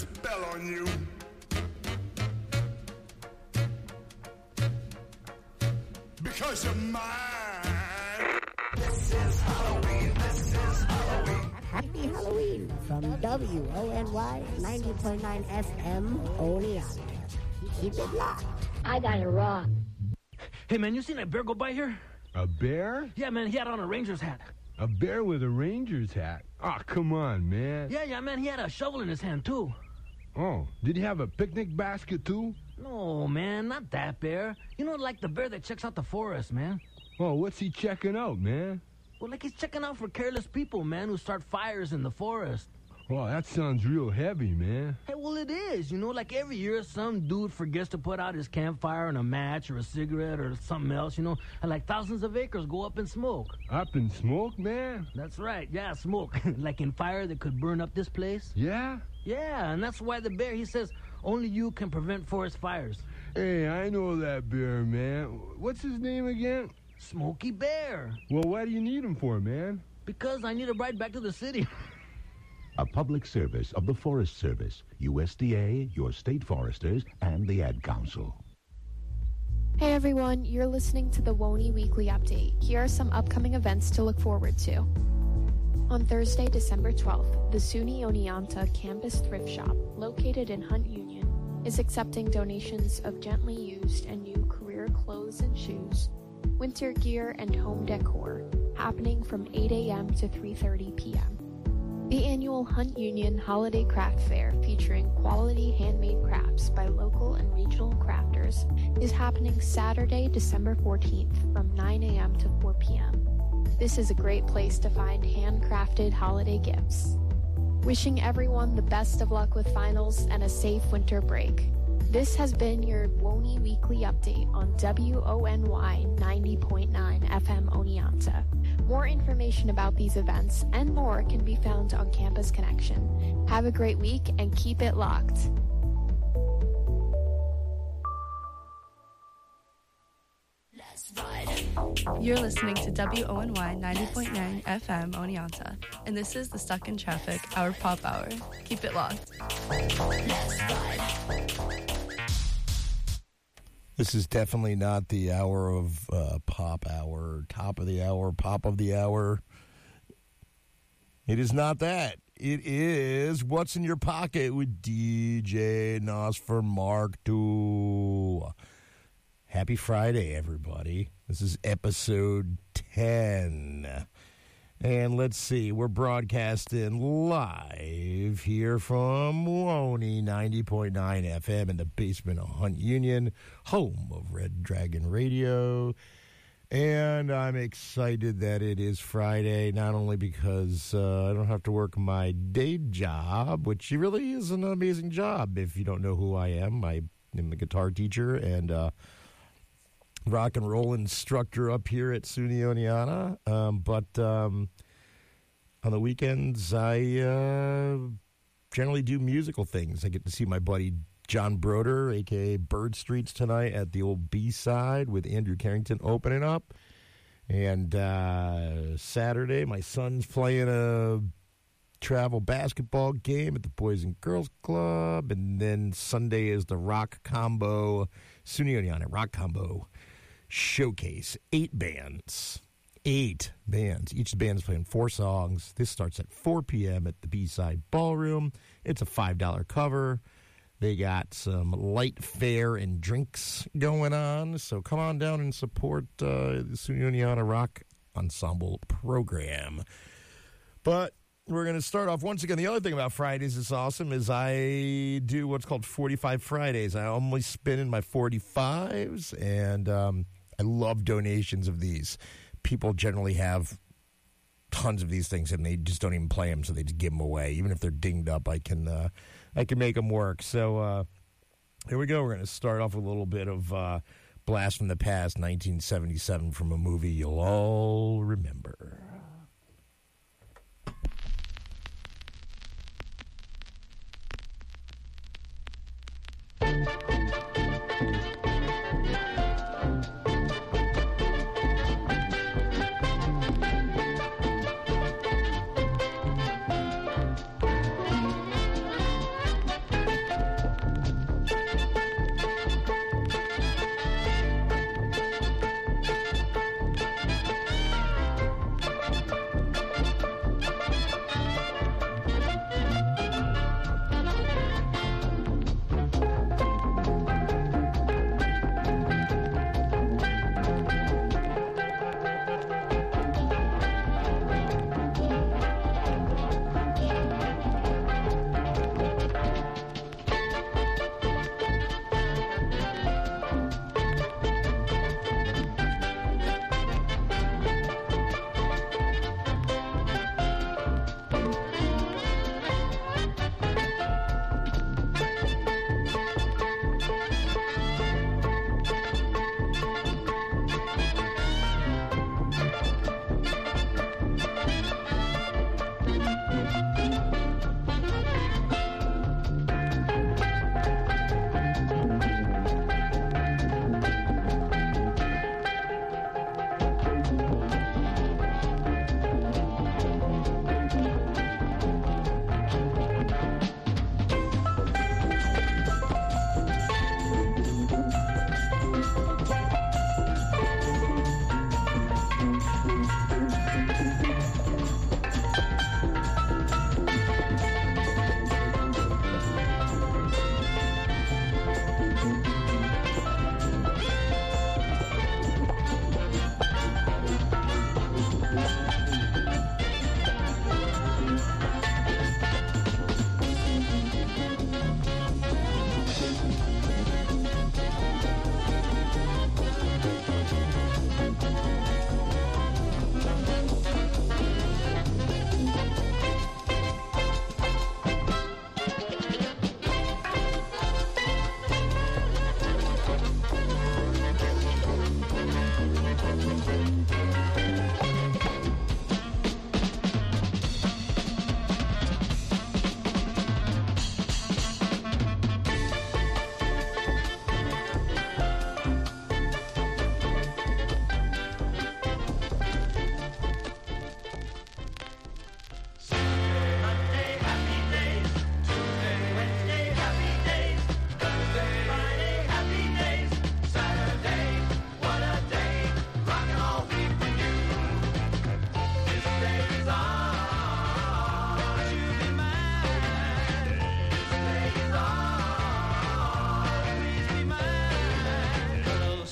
spell on you. Because you're mine. This is Halloween. This is Halloween. Happy Halloween from WONY 90.9 FM Oneonta. Keep it locked. I got it wrong. Hey, man, you seen that bear go by here? A bear? Yeah, man, he had on a Ranger's hat. A bear with a Ranger's hat? Oh, come on, man. Yeah, man, he had a shovel in his hand, too. Oh, did he have a picnic basket, too? No, man, not that bear. You know, like the bear that checks out the forest, man. Oh, what's he checking out, man? Well, like he's checking out for careless people, man, who start fires in the forest. Oh, that sounds real heavy, man. Hey, well, it is. You know, like every year some dude forgets to put out his campfire and a match or a cigarette or something else, you know, and like thousands of acres go up in smoke. Up in smoke, man? That's right, yeah, smoke. Like in fire that could burn up this place. Yeah? Yeah, and that's why the bear, he says, only you can prevent forest fires. Hey, I know that bear, man. What's his name again? Smokey Bear. Well, why do you need him for, man? Because I need a ride back to the city. A public service of the Forest Service, USDA, your state foresters, and the Ad Council. Hey everyone, you're listening to the WONY Weekly Update. Here are some upcoming events to look forward to. On Thursday, December 12th, the SUNY Oneonta Campus Thrift Shop, located in Hunt Union, is accepting donations of gently used and new career clothes and shoes, winter gear, and home decor, happening from 8 a.m. to 3:30 p.m. The annual Hunt Union Holiday Craft Fair, featuring quality handmade crafts by local and regional crafters, is happening Saturday, December 14th from 9 a.m. to 4 p.m. This is a great place to find handcrafted holiday gifts. Wishing everyone the best of luck with finals and a safe winter break. This has been your WONY Weekly Update on WONY 90.9 FM Oneonta. More information about these events and more can be found on Campus Connection. Have a great week and keep it locked. You're listening to WONY 90.9 FM Oneonta, and this is the Stuck in Traffic, our pop hour. Keep it locked. This is definitely not the hour of pop hour, top of the hour, pop of the hour. It is not that. It is What's in Your Pocket with DJ Nos for Mark II. Happy Friday, everybody. This is episode 10. And let's see, we're broadcasting live here from WONY 90.9 FM in the basement of Hunt Union, home of Red Dragon Radio. And I'm excited that it is Friday, not only because I don't have to work my day job, which really is an amazing job. If you don't know who I am a guitar teacher and rock and roll instructor up here at SUNY Oneonta. But on the weekends, I generally do musical things. I get to see my buddy John Broder, a.k.a. Bird Streets, tonight at the old B-side with Andrew Carrington opening up. And Saturday, my son's playing a travel basketball game at the Boys and Girls Club. And then Sunday is the Rock Combo, SUNY Oneonta Rock Combo Showcase. 8 bands. Each band is playing 4 songs. This starts at 4 p.m. at the B-Side Ballroom. It's a $5 cover. They got some light fare and drinks going on. So come on down and support the SUNY Oneonta Rock Ensemble program. But we're going to start off once again. The other thing about Fridays that's awesome is I do what's called 45 Fridays. I only spin in my 45s, and I love donations of these. People generally have tons of these things, and they just don't even play them, so they just give them away. Even if they're dinged up, I can make them work. So here we go. We're going to start off with a little bit of Blast from the Past, 1977, from a movie you'll all remember.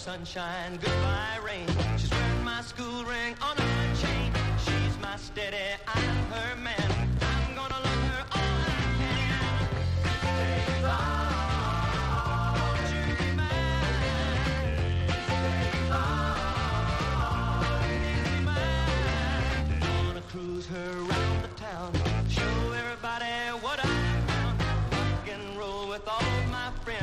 sunshine, goodbye rain. She's wearing my school ring on her chain. She's my steady, I'm her man. I'm gonna love her all I can. Days on, won't you be mine? Days on, please be mine. Gonna cruise her around the town, show everybody what I found. Rock and roll with all my friends.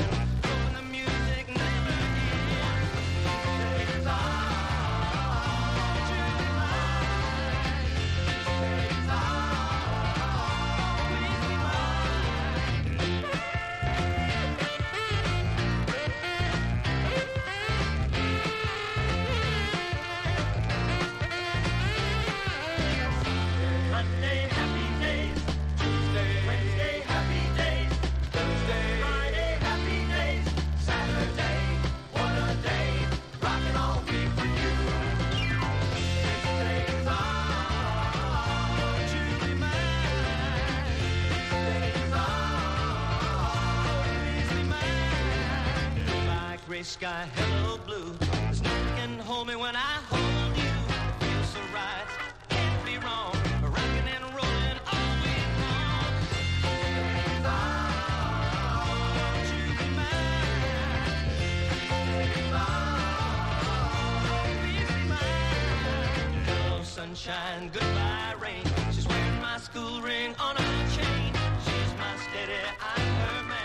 Gray sky, hello blue. There's nothing can hold me when I hold you. Feel so right, can't be wrong. Rocking and rolling all week long. Days on, won't you be mine? Days on, please be mine. Hello sunshine, goodbye rain. She's wearing my school ring on her chain. She's my steady, I'm her man.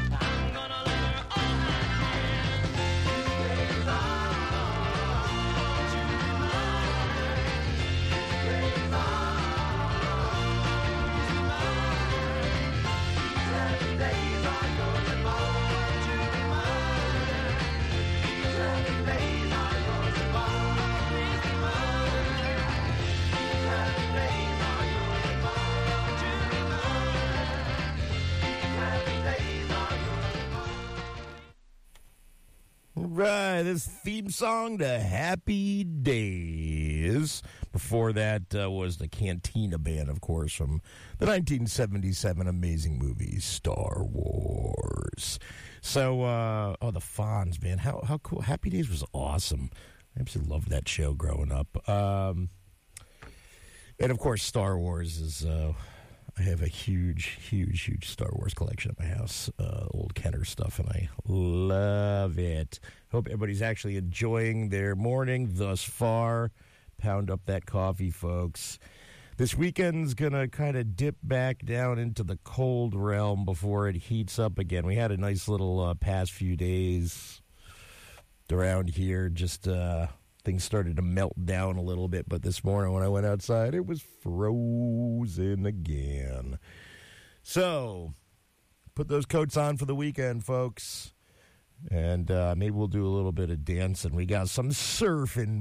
Right, this theme song to Happy Days. Before that was the Cantina Band, of course, from the 1977 amazing movie Star Wars. So, the Fonz, man, how cool. Happy Days was awesome. I absolutely loved that show growing up. And, of course, Star Wars is... I have a huge Star Wars collection at my house, old Kenner stuff, and I love it. Hope everybody's actually enjoying their morning thus far. Pound up that coffee, folks. This weekend's going to kind of dip back down into the cold realm before it heats up again. We had a nice little past few days around here, just... things started to melt down a little bit, but this morning when I went outside, it was frozen again. So, put those coats on for the weekend, folks. And maybe we'll do a little bit of dancing. We got some Surfing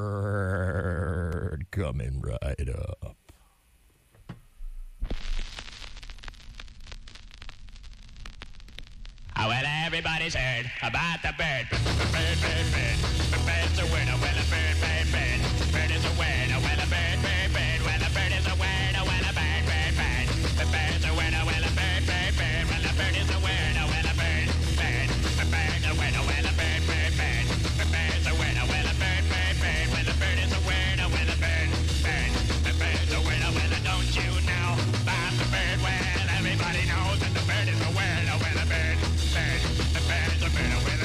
Bird coming right up. Oh, well, everybody's heard about the bird. Bird. The bird's a winner. Well, a bird. Bird is a winner. Well, a bird. Well, a bird is a winner. Well, a bird. The bird's a winner. Well, a bird. Well, a bird is a winner. Well, a bird. The bird's a winner. Well, a bird. The bird's a winner. Well, a bird. Well, the bird is a winner. Well, a bird. The bird's a winner. Well, don't you know about the bird? Well, everybody knows that the bird is a winner. Well, a bird. The bird's a winner. Well,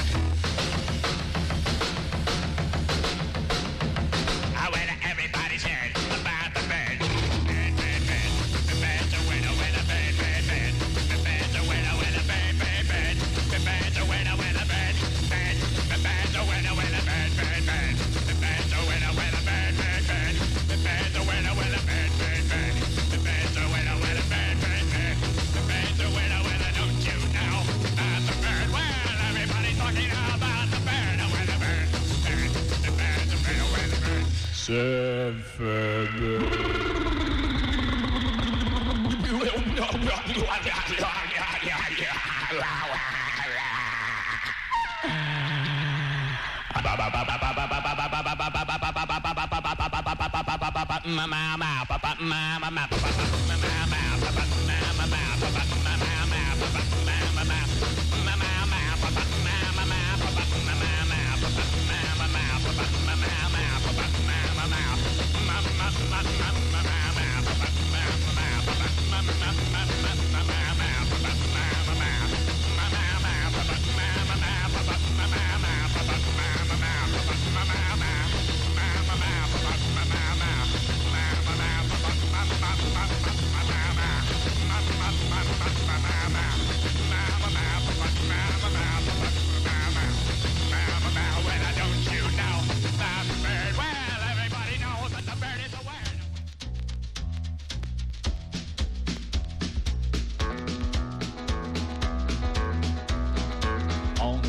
everybody's heard about the bird. Bird. The bird's a winner. Well, a bird. The bird's a winner. Well, a bird. The bird's a winner. Well, a bird. The bird's a winner. Well, a bird. The bird's a winner. Well, a bird. The bird's a winner. Well, a bird. The bird's a winner. Well, a bird. The bird's a winner. Well, don't you know about the bird? Well, everybody's talking about the bird. Well, the bird. The bird's a winner. Well, the bird.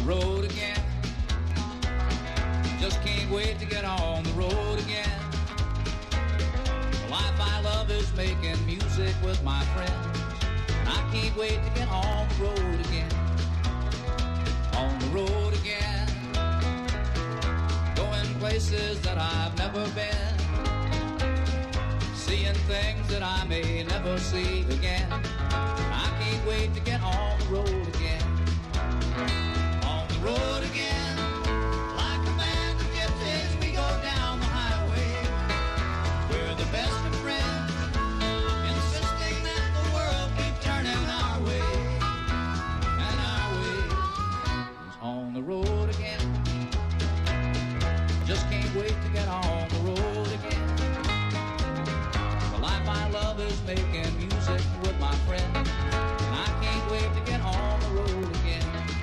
road again. Just can't wait to get on the road again. The life I love is making music with my friends. And I can't wait to get on the road again. On the road again. Going places that I've never been. Seeing things that I may never see again. I can't wait to get on the road again. On the road again. Like a band of gypsies, we go down the highway. We're the best of friends, insisting that the world keep turning our way. And our way is on the road again. Just can't wait to get on the road again. The life I love is making music with my friends. And I can't wait to get on the road again.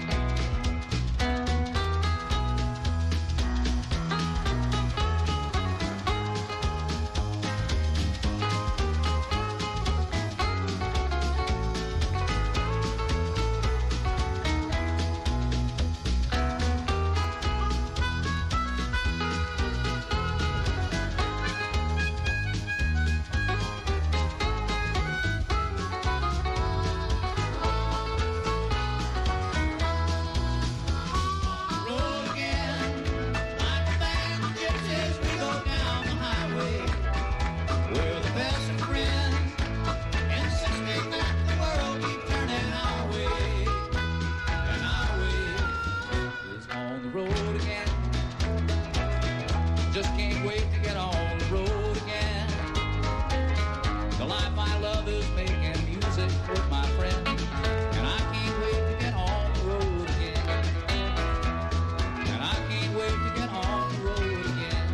Road again, like a band of gypsies, we go down the highway. We're the best of friends, insisting that the world keep turning our way. And our way is on the road again. Just can't wait to get on the road again. The life I love is making music with my friends. And I can't wait to get on the road again. And I can't wait to get on the road again.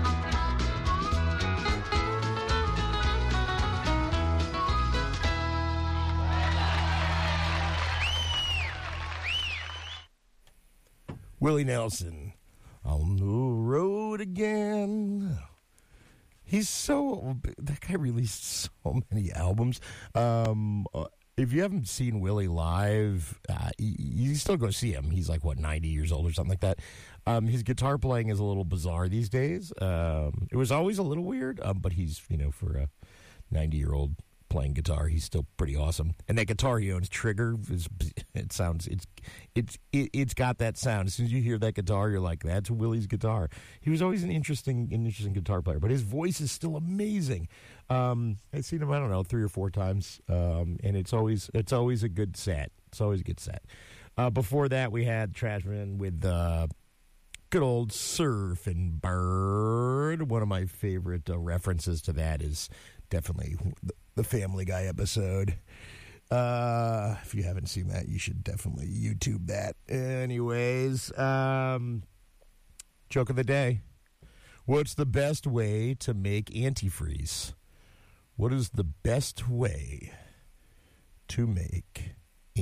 Willie Nelson on the road again. He's that guy released so many albums. If you haven't seen Willie live, you still go see him. He's like, 90 years old or something like that. His guitar playing is a little bizarre these days. It was always a little weird, but he's, for a 90-year-old playing guitar, he's still pretty awesome. And that guitar he owns, Trigger, it's got that sound. As soon as you hear that guitar, you're like, that's Willie's guitar. He was always an interesting guitar player, but his voice is still amazing. I've seen him, I don't know, 3 or 4 times, and it's always a good set. It's always a good set. Before that, we had Trashman with good old Surfin' Bird. One of my favorite references to that is definitely the Family Guy episode. If you haven't seen that, you should definitely YouTube that. Anyways, joke of the day. What's the best way to make antifreeze? What is the best way to make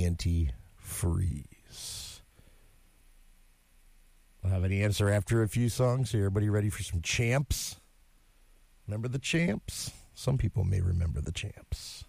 antifreeze? I'll have an answer after a few songs. Here, everybody ready for some Champs? Remember the Champs? Some people may remember the Champs.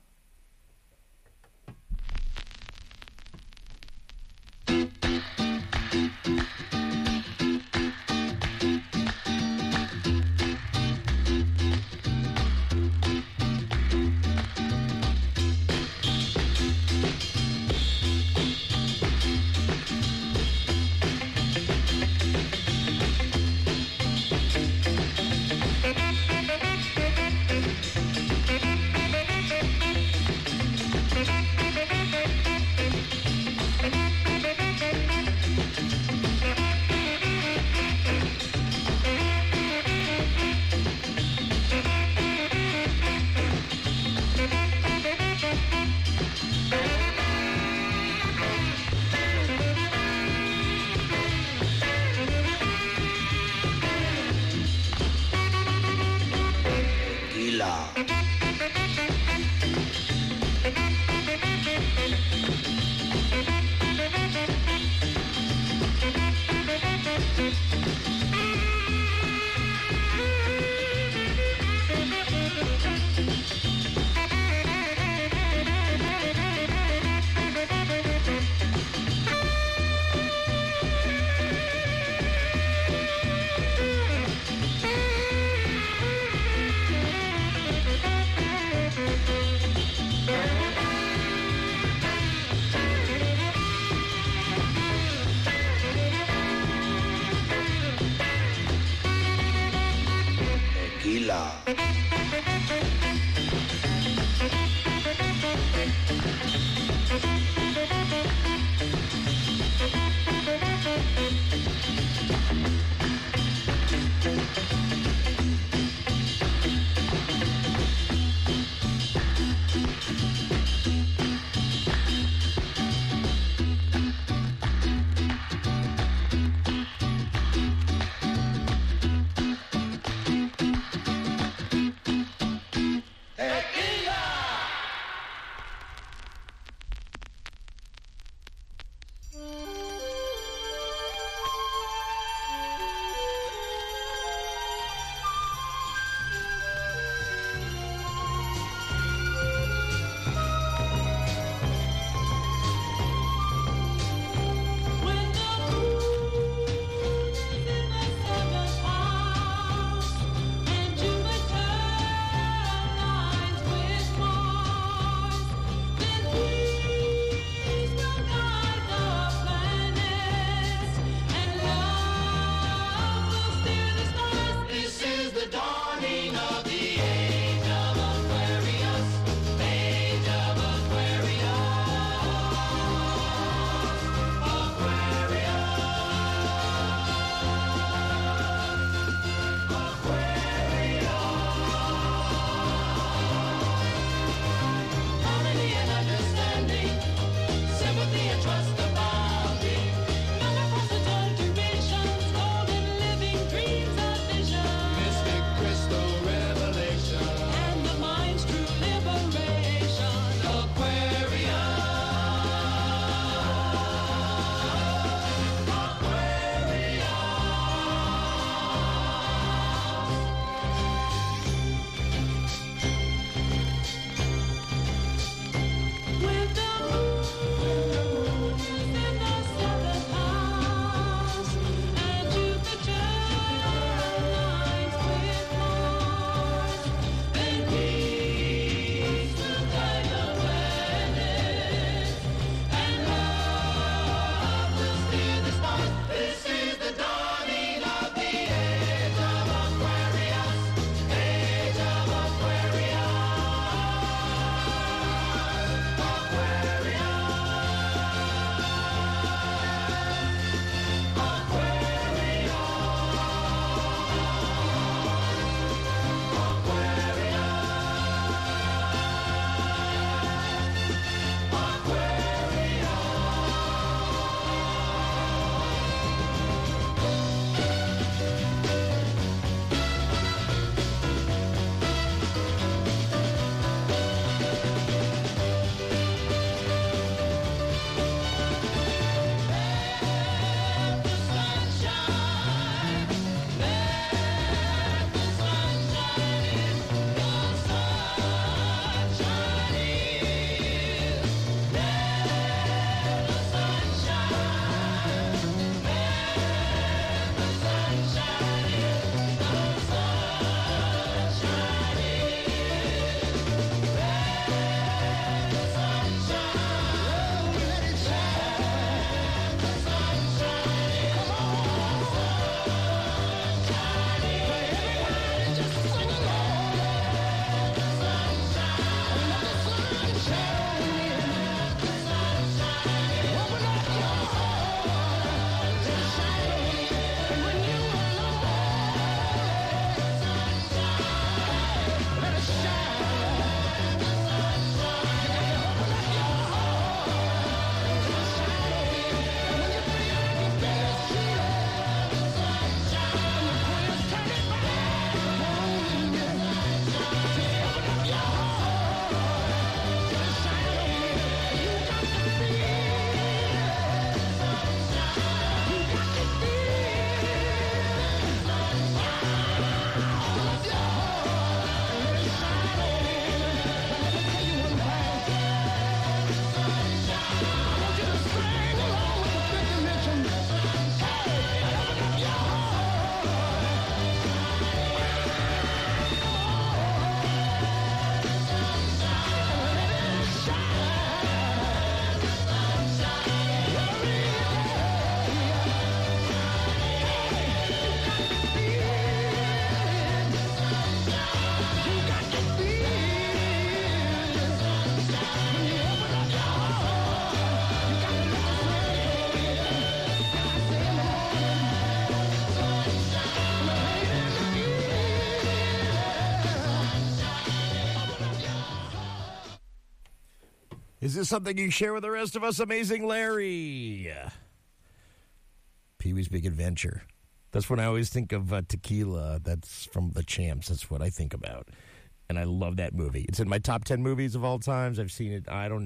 Is this something you share with the rest of us? Amazing Larry. Pee-wee's Big Adventure. That's when I always think of Tequila. That's from The Champs. That's what I think about. And I love that movie. It's in my top 10 movies of all times. I've seen it,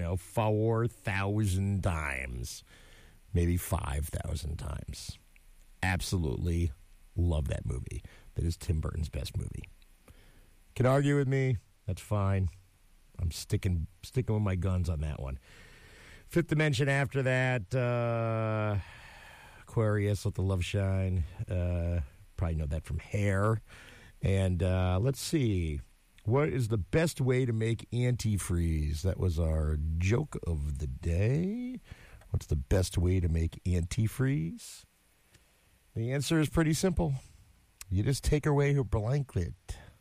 4,000 times. Maybe 5,000 times. Absolutely love that movie. That is Tim Burton's best movie. Can argue with me. That's fine. I'm sticking with my guns on that one. Fifth Dimension after that. Aquarius, Let the Love Shine. Probably know that from Hair. And let's see. What is the best way to make antifreeze? That was our joke of the day. What's the best way to make antifreeze? The answer is pretty simple. You just take away her blanket.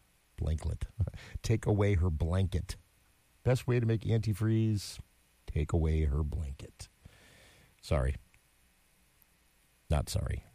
Take away her blanket. Best way to make antifreeze, take away her blanket. Sorry. Not sorry.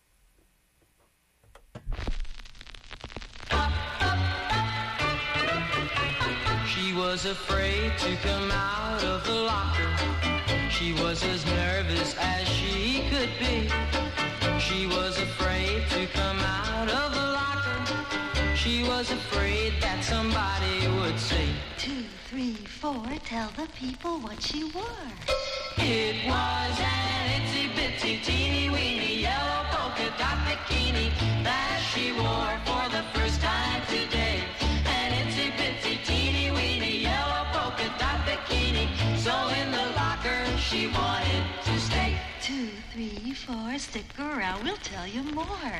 She was afraid to come out of the locker. She was as nervous as she could be. She was afraid to come out of the locker. She was afraid that somebody would say, 2, 3, 4, tell the people what she wore. It was an itsy-bitsy, teeny-weeny, yellow polka dot bikini that she wore for the first time today. An itsy-bitsy, teeny-weeny, yellow polka dot bikini. So in the locker she wanted to stay. 2, 3, 4, stick around, we'll tell you more.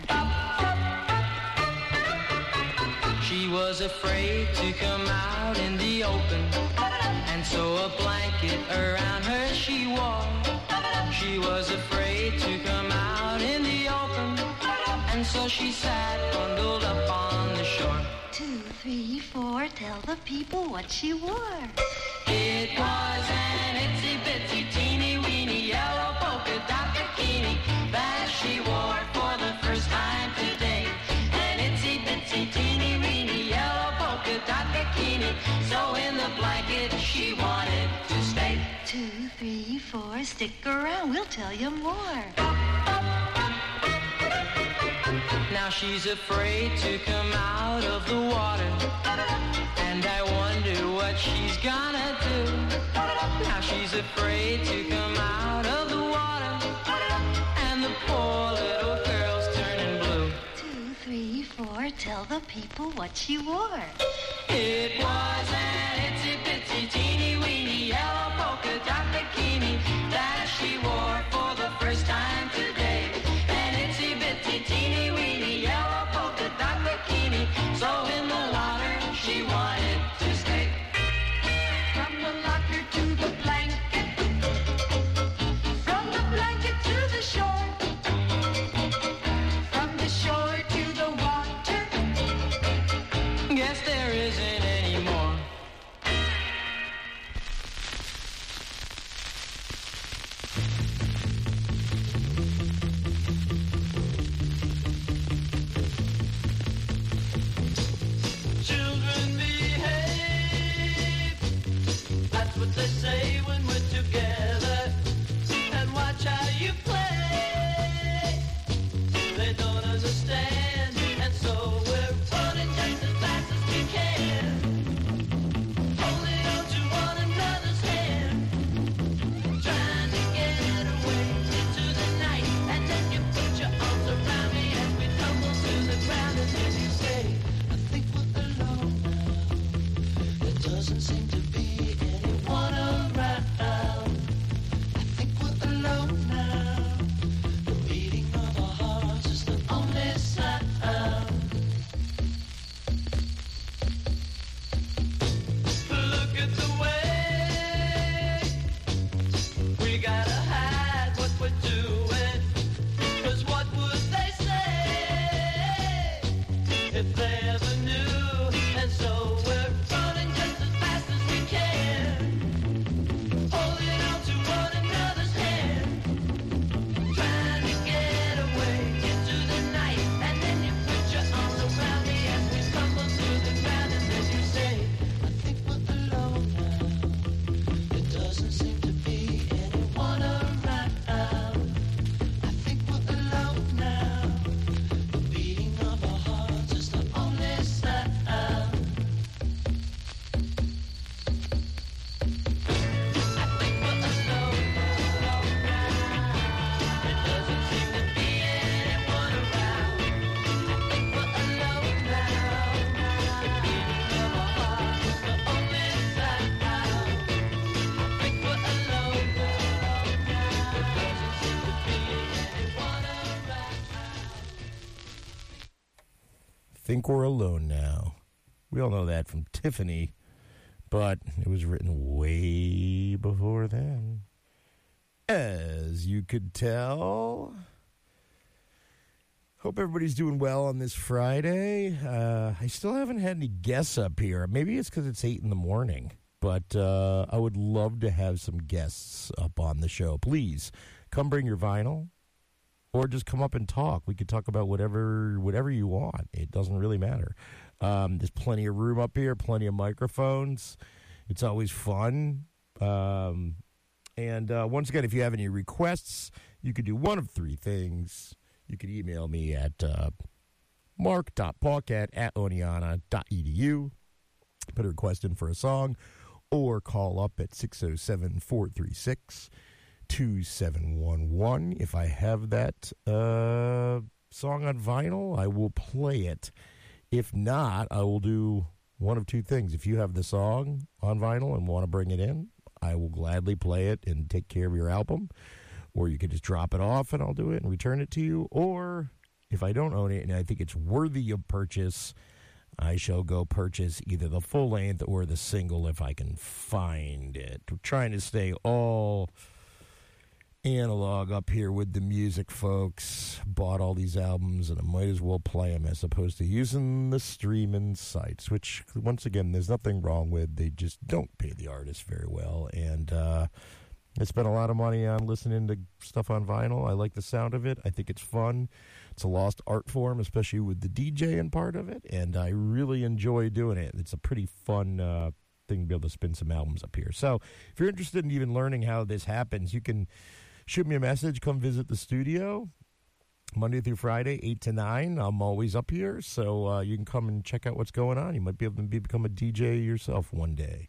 She was afraid to come out in the open, and so a blanket around her she wore. She was afraid to come out in the open, and so she sat bundled up on the shore. 2, 3, 4, tell the people what she wore. It was an itsy-bitsy, teeny-weeny, yellow polka dot bikini that she wore for the first time today. An itsy-bitsy, teeny-weeny, yellow polka dot bikini. So in the blanket she wanted to stay. 2, 3, 4, stick around, we'll tell you more. Now she's afraid to come out of the water, and I wonder what she's gonna do. Now she's afraid to come out of the water, and the poor little girl's turning blue. 2, 3, 4, tell the people what she wore. It was an itsy-bitsy, teeny-weeny, yellow polka dot bikini that she wore for the first time today. An itsy-bitsy, teeny-weeny, yellow polka dot bikini. So in the locker she wanted to stay. From the locker to the blanket, from the blanket to the shore, from the shore to the water. Guess there isn't any more. Think We're Alone Now. We all know that from Tiffany, but it was written way before then. As you could tell. Hope everybody's doing well on this Friday. I still haven't had any guests up here. Maybe it's because it's 8 in the morning. But I would love to have some guests up on the show. Please, come bring your vinyl. Or just come up and talk. We could talk about whatever you want. It doesn't really matter. There's plenty of room up here, plenty of microphones. It's always fun. And once again, if you have any requests, you could do one of three things. You could email me at mark.paucat@oneonta.edu. Put a request in for a song. Or call up at 607-436-2711. If I have that song on vinyl, I will play it. If not, I will do one of two things. If you have the song on vinyl and want to bring it in, I will gladly play it and take care of your album. Or you could just drop it off and I'll do it and return it to you. Or if I don't own it and I think it's worthy of purchase, I shall go purchase either the full length or the single if I can find it. We're trying to stay all analog up here with the music, folks. Bought all these albums and I might as well play them as opposed to using the streaming sites, which, once again, there's nothing wrong with. They just don't pay the artists very well. And I spent a lot of money on listening to stuff on vinyl. I like the sound of it. I think it's fun. It's a lost art form, especially with the DJing part of it, and I really enjoy doing it. It's a pretty fun thing to be able to spin some albums up here. So if you're interested in even learning how this happens, you can shoot me a message. Come visit the studio Monday through Friday, 8 to 9. I'm always up here, so you can come and check out what's going on. You might be able to become a DJ yourself one day.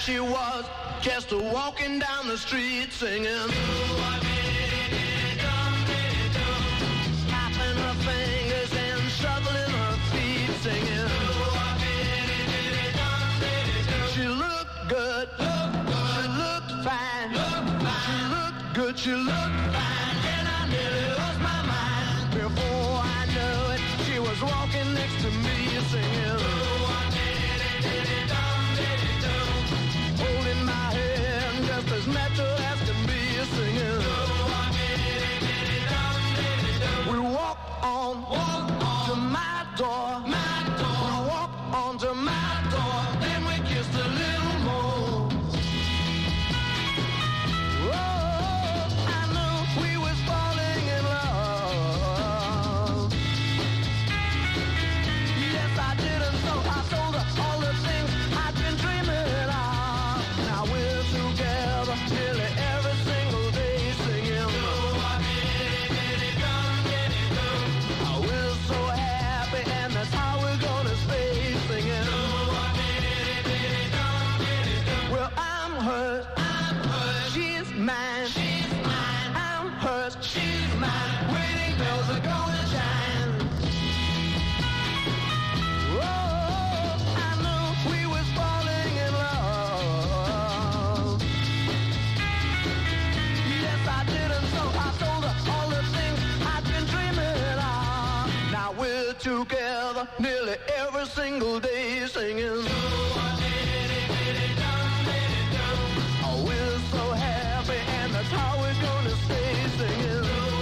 she was just walking down the street singing. Snapping her fingers and shuffling her feet singing. She looked good. She looked fine. She looked good. She looked fine. And I nearly lost my mind. Before I knew it, she was walking next to me singing. Holding my hand just as natural as can be singing. We walk on to my door. We walk on to my door. Then we kissed a little more. Oh, I knew we was falling in love. Yes, I did, and so I told her all the things I'd been dreaming of. Now we're together nearly every single day singing. We're so happy, and that's how we're gonna stay singing. Well, I'm hers, she's mine. I'm hers, she's mine. Wedding bells are gonna chime. Oh, I knew we was falling in love. Yes, I did, and so I told her all the things I'd been dreaming of. Now we're together nearly every single day singing. Oh, we're so happy, and that's how we're gonna stay singing.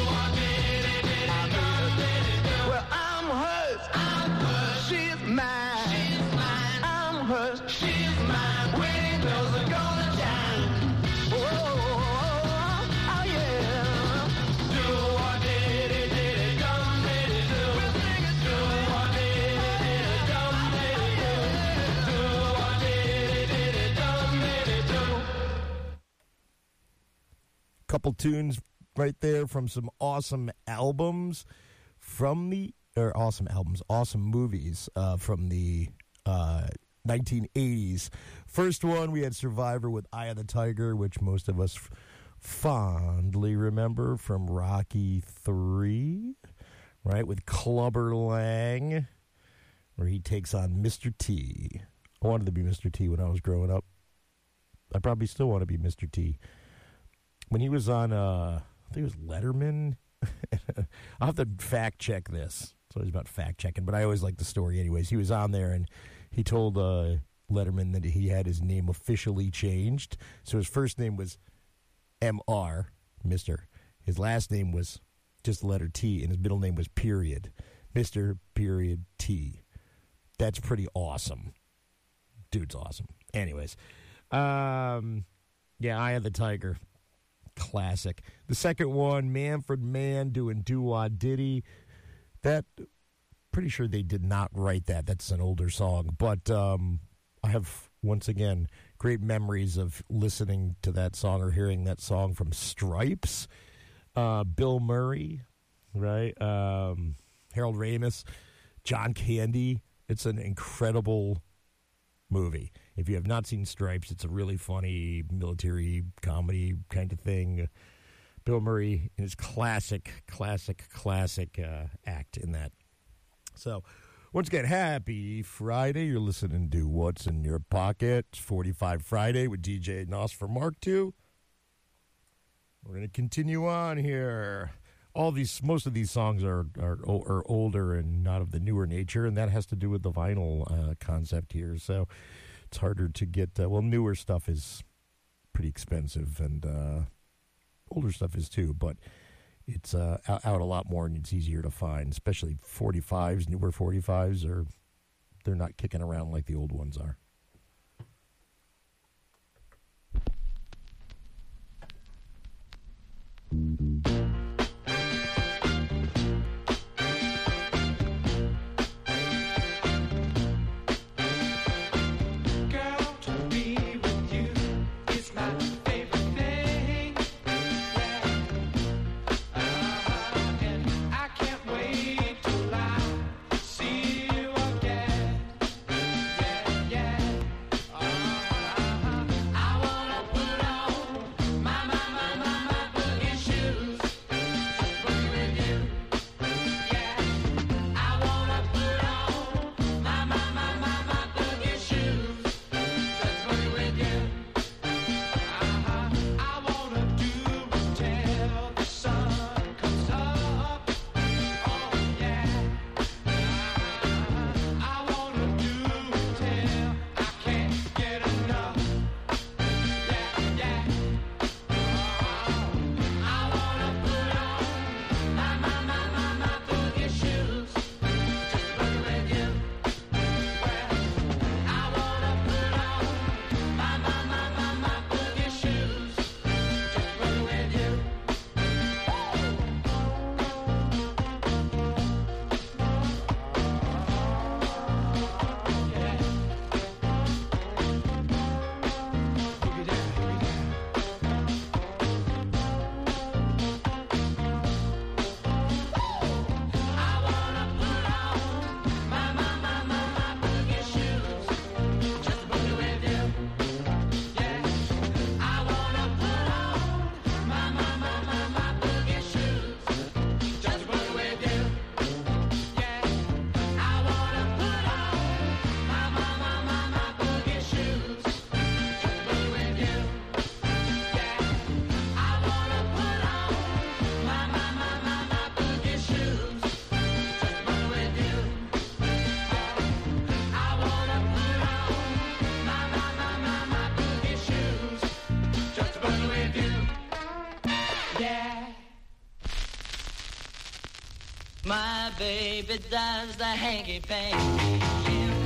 Well, I'm hers, she's mine. I'm hers, she's mine. Wedding bells are gonna chime. Oh, yeah. Do what did it, come did it, do. We'll sing it, do what did it, come did it, do. Do what did it, come did it, do. Couple tunes right there from some awesome albums from the awesome movies from the 1980s. First one, we had Survivor with Eye of the Tiger, which most of us fondly remember from Rocky III, right, with Clubber Lang, where he takes on Mr. T. I wanted to be Mr. T when I was growing up. I probably still want to be Mr. T. When he was on, I think it was Letterman. I'll have to fact check this. It's always about fact checking, but I always like the story anyways. He was on there and he told Letterman that he had his name officially changed. So his first name was M.R., Mr. His last name was just the letter T, and his middle name was Period. Mr. Period T. That's pretty awesome. Dude's awesome. Anyways. Yeah, Eye of the Tiger. Classic. The second one, Manfred Mann doing Doo-Wah Diddy. That, pretty sure they did not write that. That's an older song. But I have, once again, great memories of listening to that song or hearing that song from Stripes. Bill Murray, right? Harold Ramis, John Candy. It's an incredible movie. If you have not seen Stripes, it's a really funny military comedy kind of thing. Bill Murray in his classic act in that. So, once again, happy Friday. You're listening to What's in Your Pocket. It's 45 Friday with DJ Nos for Mark II. We're going to continue on here. Most of these songs are older and not of the newer nature, and that has to do with the vinyl concept here. So it's harder to get. Newer stuff is pretty expensive, and older stuff is too. But it's out a lot more, and it's easier to find. Especially 45s, newer 45s they're not kicking around like the old ones are. Yeah. baby does the hanky-panky.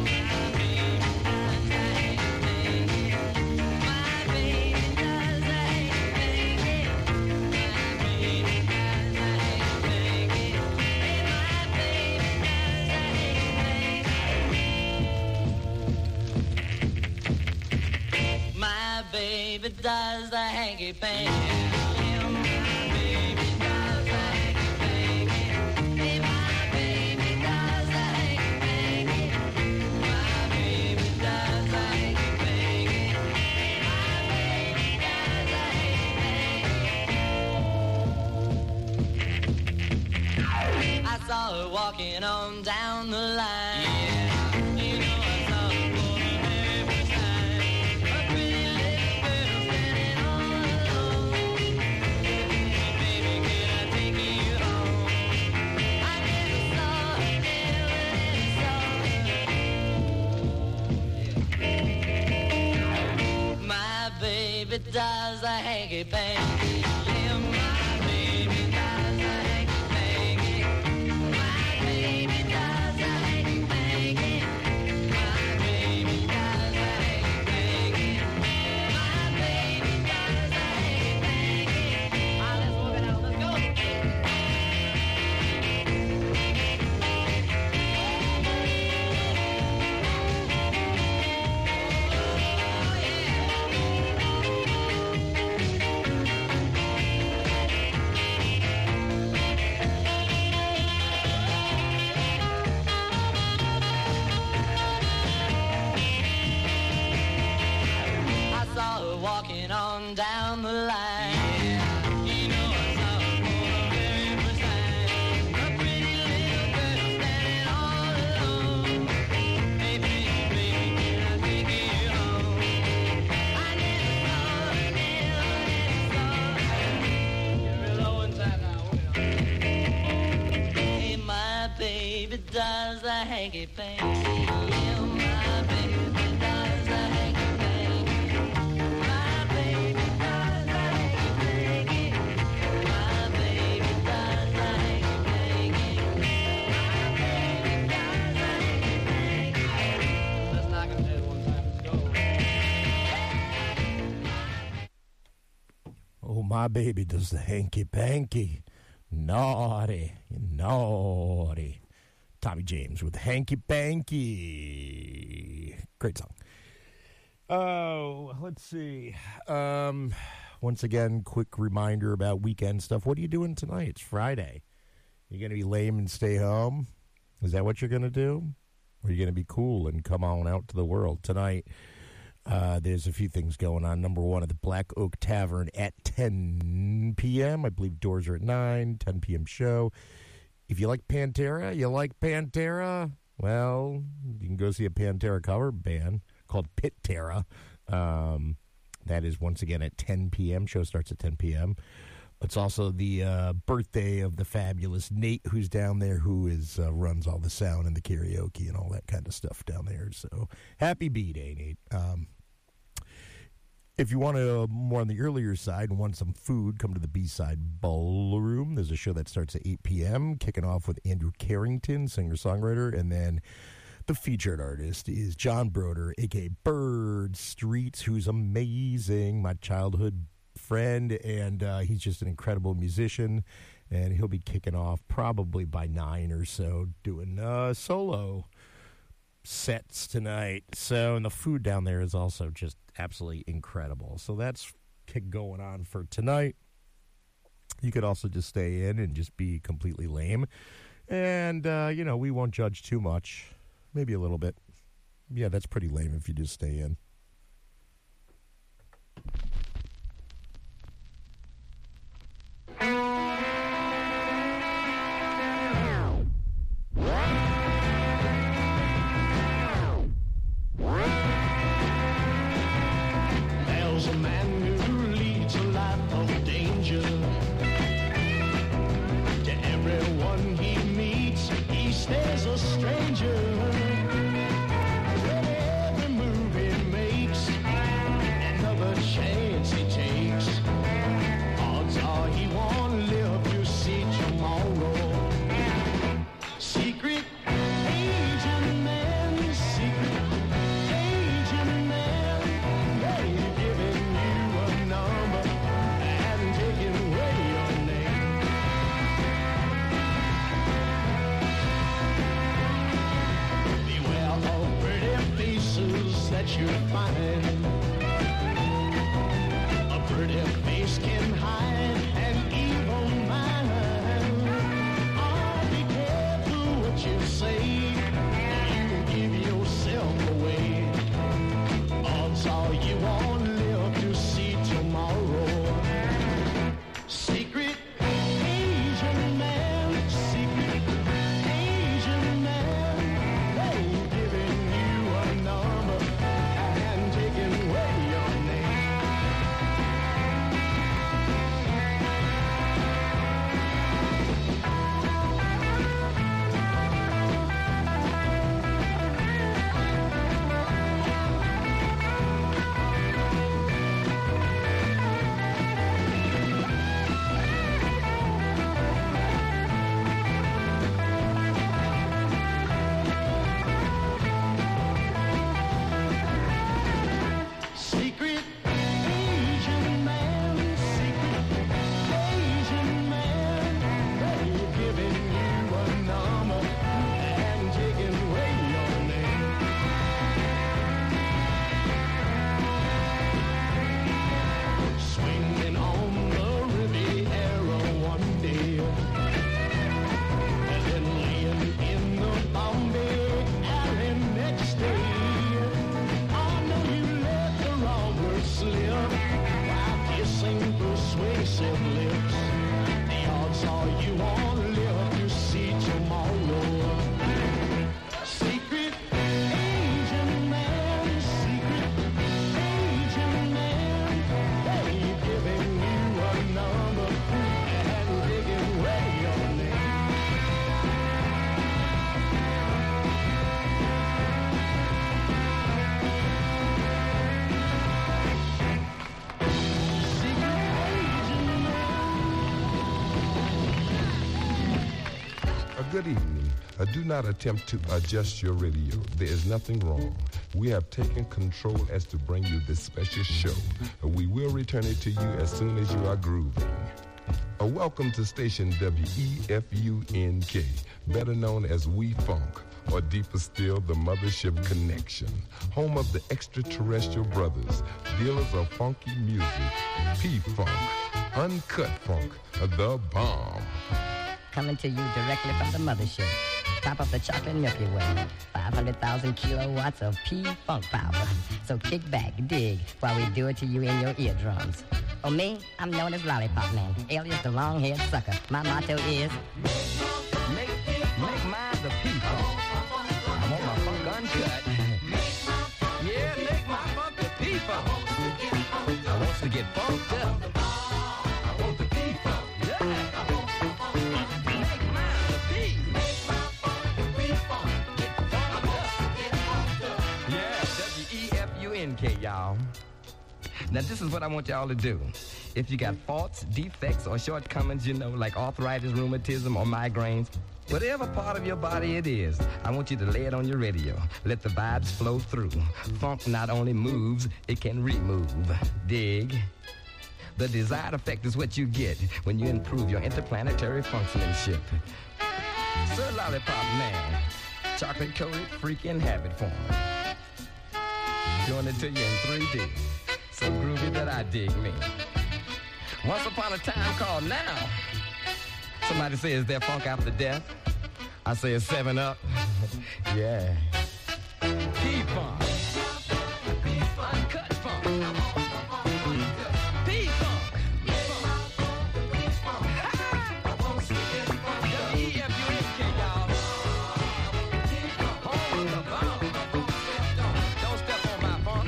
Baby does the hanky-panky. My baby does the hanky-panky. My baby does the hanky-panky. My baby does the hanky-panky. My baby does the hanky-panky. I saw her walking on down the line. Yeah, you know I saw her for the very first time. A pretty little girl standing all alone. Baby, can I take you home? I never saw her, never saw her. My baby does the hanky-panky. Yeah, my baby does the hanky-panky. My baby does the hanky-panky. My baby does the hanky-panky. My baby does the hanky-panky. All right, let's walk it out. Let's go. I saw her walking on down the line. You know I saw her for the very first time. A pretty little girl standing all alone. Hey, baby, baby, can I take you home? I never saw her, never saw her. Get real low inside now. Hey, my baby does the hanky-panky. Yeah, my baby does the hanky-panky. My baby does the hanky-panky. My baby does the hanky-panky. My baby does the hanky-panky. Let's knock him dead one time. Let's go. Oh, my baby does the hanky-panky. Naughty, naughty. Tommy James with hanky-panky. Great song. Oh, let's see. Once again, quick reminder about weekend stuff. What are you doing tonight? It's Friday. You going to be lame and stay home? Is that what you're going to do? Or are you going to be cool and come on out to the world? Tonight, there's a few things going on. Number one, at the Black Oak Tavern at 10 p.m. I believe doors are at 9, 10 p.m. show. If you like Pantera, well, you can go see a Pantera cover band called Pit Terra. That is, once again, at 10 p.m. Show starts at 10 p.m. It's also the birthday of the fabulous Nate, who's down there, who is runs all the sound and the karaoke and all that kind of stuff down there. So happy B-Day, Nate. If you want to more on the earlier side and want some food, come to the B-Side Ballroom. There's a show that starts at 8 p.m., kicking off with Andrew Carrington, singer-songwriter, and then the featured artist is John Broder, a.k.a. Bird Streets, who's amazing, my childhood friend, and he's just an incredible musician, and he'll be kicking off probably by 9 or so, doing solo sets tonight. So, and the food down there is also just absolutely incredible. So that's going on for tonight. You could also just stay in and just be completely lame. And, we won't judge too much. Maybe a little bit. Yeah, that's pretty lame if you just stay in. There's a man who leads a life of danger. To everyone he meets, he stays a stranger. With every move he makes, another chance he takes. Odds are he won't live to see tomorrow. that you'll find. A pretty face can hide an evil mind. Oh, be careful what you say. You give yourself away. Odds are you won't live to see tomorrow. Secret Asian man, secret Asian man, they giving you a number and taking away your name. Secret Asian man, secret Asian man, they're giving you a number and taking away your name. Swinging on the Riviera one day, and then laying in the Bombay alley next day. I know you let the wrong word slip while kissing persuasive lips. The odds are you won't live to see tomorrow. Secret Asian man, secret Asian man, they're giving you a number and taking away your name. Good evening. Do not attempt to adjust your radio. There is nothing wrong. We have taken control as to bring you this special show. We will return it to you as soon as you are grooving. Welcome to station WEFUNK, better known as We Funk, or deeper still, the Mothership Connection, home of the extraterrestrial brothers, dealers of funky music, P-Funk, Uncut Funk, the bomb. Coming to you directly from the mothership. Top of the chocolate Milky Way. 500,000 kilowatts of P-Funk power. So kick back, dig, while we do it to you in your eardrums. Oh, me? I'm known as Lollipop Man, alias the long-haired sucker. My motto is... Make mine the P-Funk. I want my funk uncut. Yeah, make my funk the P-Funk. I want to get funked up. I want the P-Funk. Yeah. WEFUNK, y'all. Now, this is what I want y'all to do. If you got faults, defects, or shortcomings, you know, like arthritis, rheumatism, or migraines, whatever part of your body it is, I want you to lay it on your radio. Let the vibes flow through. Funk not only moves, it can remove. Dig? The desired effect is what you get when you improve your interplanetary functionship. Sir Lollipop Man, chocolate-coated freaking habit form. Doing it to you in 3D. So groovy that I dig me. Once upon a time called now. Somebody say, is there funk after death? I say it's 7-Up. Yeah. P-Funk. Uncut funk. P-Funk. WEFUNK, y'all. Home of the bomb. Don't step on my funk.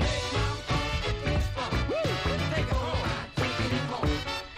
Woo! Take it home.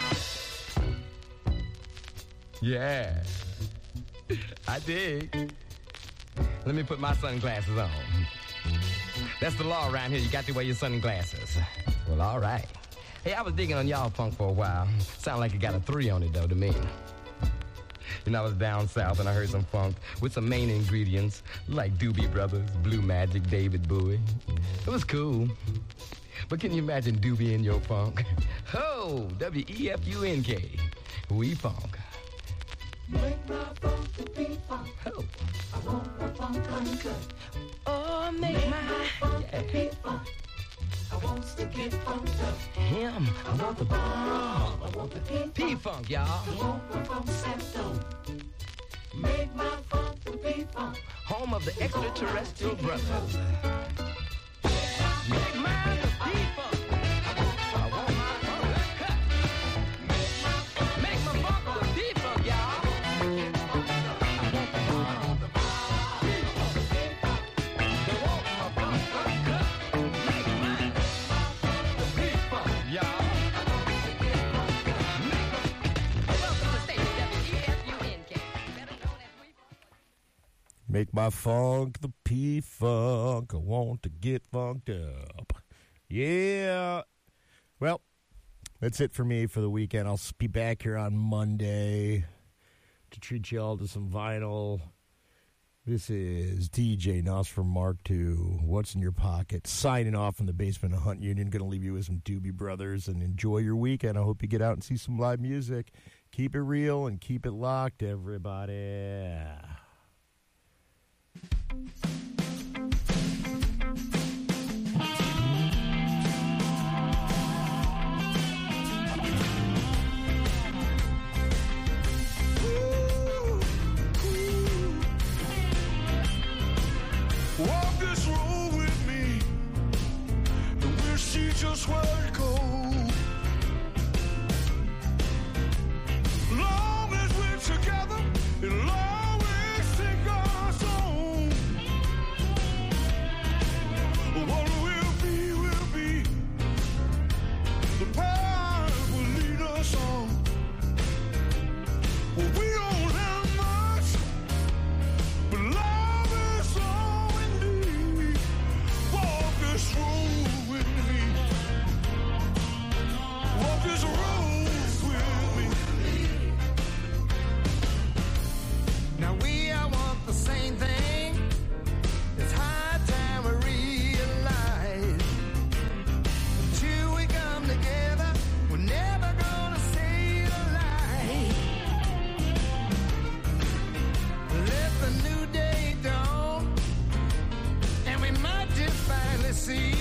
Yeah. I dig. Let me put my sunglasses on. That's the law around here. You got to wear your sunglasses. Well, all right. Hey, I was digging on y'all funk for a while. Sound like it got a 3 on it, though, to me. You know, I was down south and I heard some funk with some main ingredients like Doobie Brothers, Blue Magic, David Bowie. It was cool. But can you imagine Doobie in your funk? Ho! WEFUNK. We funk. Make my funky P-funk. Oh. I want my funk uncut. Oh, make my funky P-funk. I want to get funked up. him. I want the bomb. I want the P-funk, y'all. I want my funk septum. Make my funky P-funk. Home of the extraterrestrial brothers. Make my P-funk. I want my funk cut. Make my funk the P-funk, y'all. Make my funk the P-funk. I want to get funked up. Yeah. Well, that's it for me for the weekend. I'll be back here on Monday to treat you all to some vinyl. This is DJ Nuss from Mark II. What's in your pocket? Signing off from the basement of Hunt Union. Going to leave you with some Doobie Brothers and enjoy your weekend. I hope you get out and see some live music. Keep it real and keep it locked, everybody. Walk this road with me, and we'll see just where it goes. Long as we're together, it'll always take our song. What will be. The path will lead us on. Well, we don't have much, but love is all we need. Walk this road with me. Walk this road with me. Now we all want the same thing. It's high time we realize. Till we come together, we're never gonna say a lie. Let the new day dawn, and we might just finally see.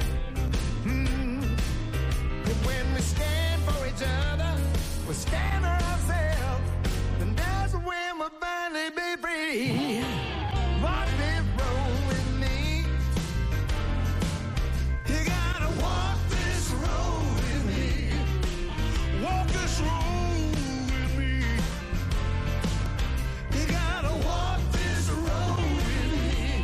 That when we stand for each other, we stand for ourselves, and that's when we'll finally be free. Walk this road with me. You gotta walk this road with me. Walk this road with me. You gotta walk this road with me.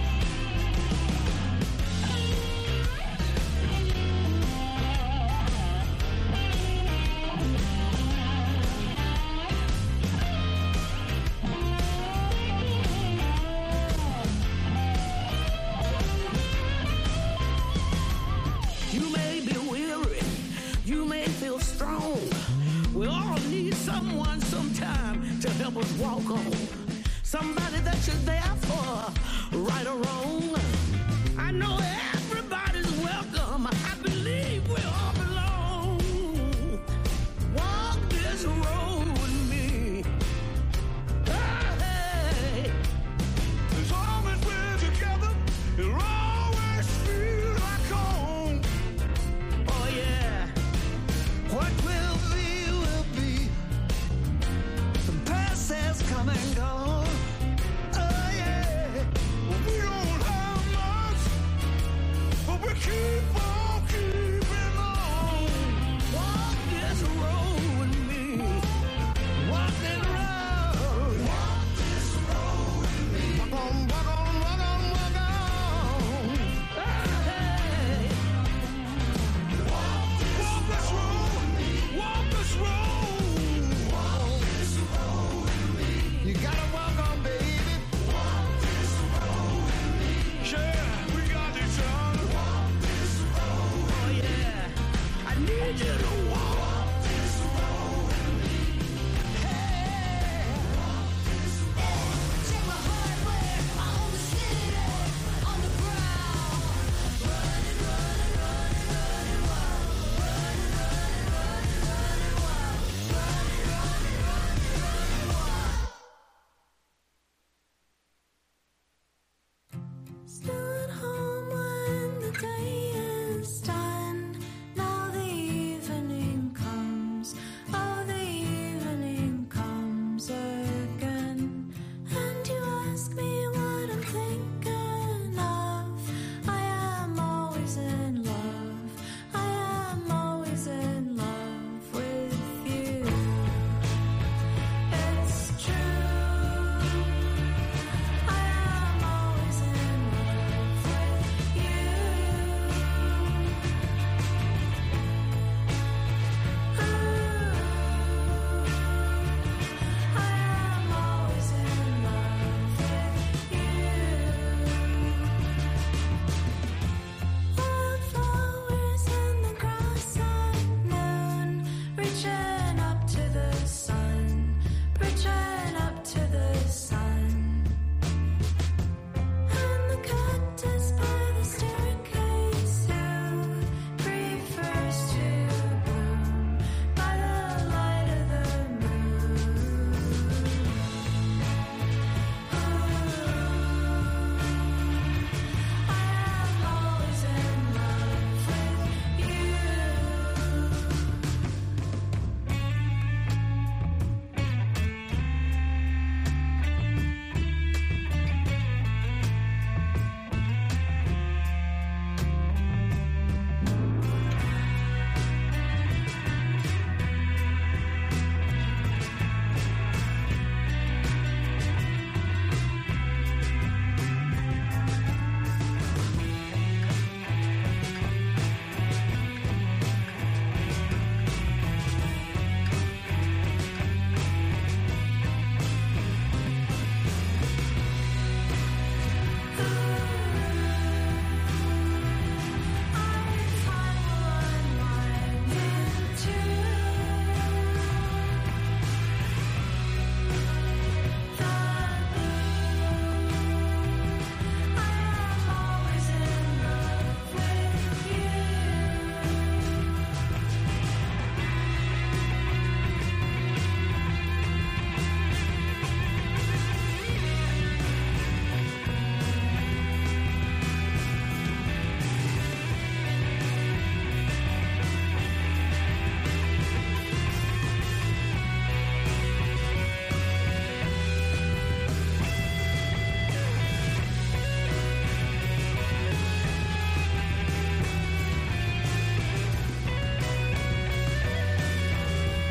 You may be weary, you may feel strong. We all need someone sometime to help us walk on. Somebody that you're there for, right or wrong. I know everybody's welcome. I believe we all belong. Walk this road with me. Hey. As long as we're together, it'll always feel like home. Oh yeah. What will be. The past has come and gone. Oh yeah. Well, we don't have much, but we keep on keeping on. Walk this road with me. Walk this road. Walk this road with me. Walk on, walk on, walk on, walk on. Hey. Walk this road with me. Walk this road. Walk this road with me. You gotta walk on, baby. Walk this road with me. Yeah, we got each other. Walk this road. Oh yeah. I need you to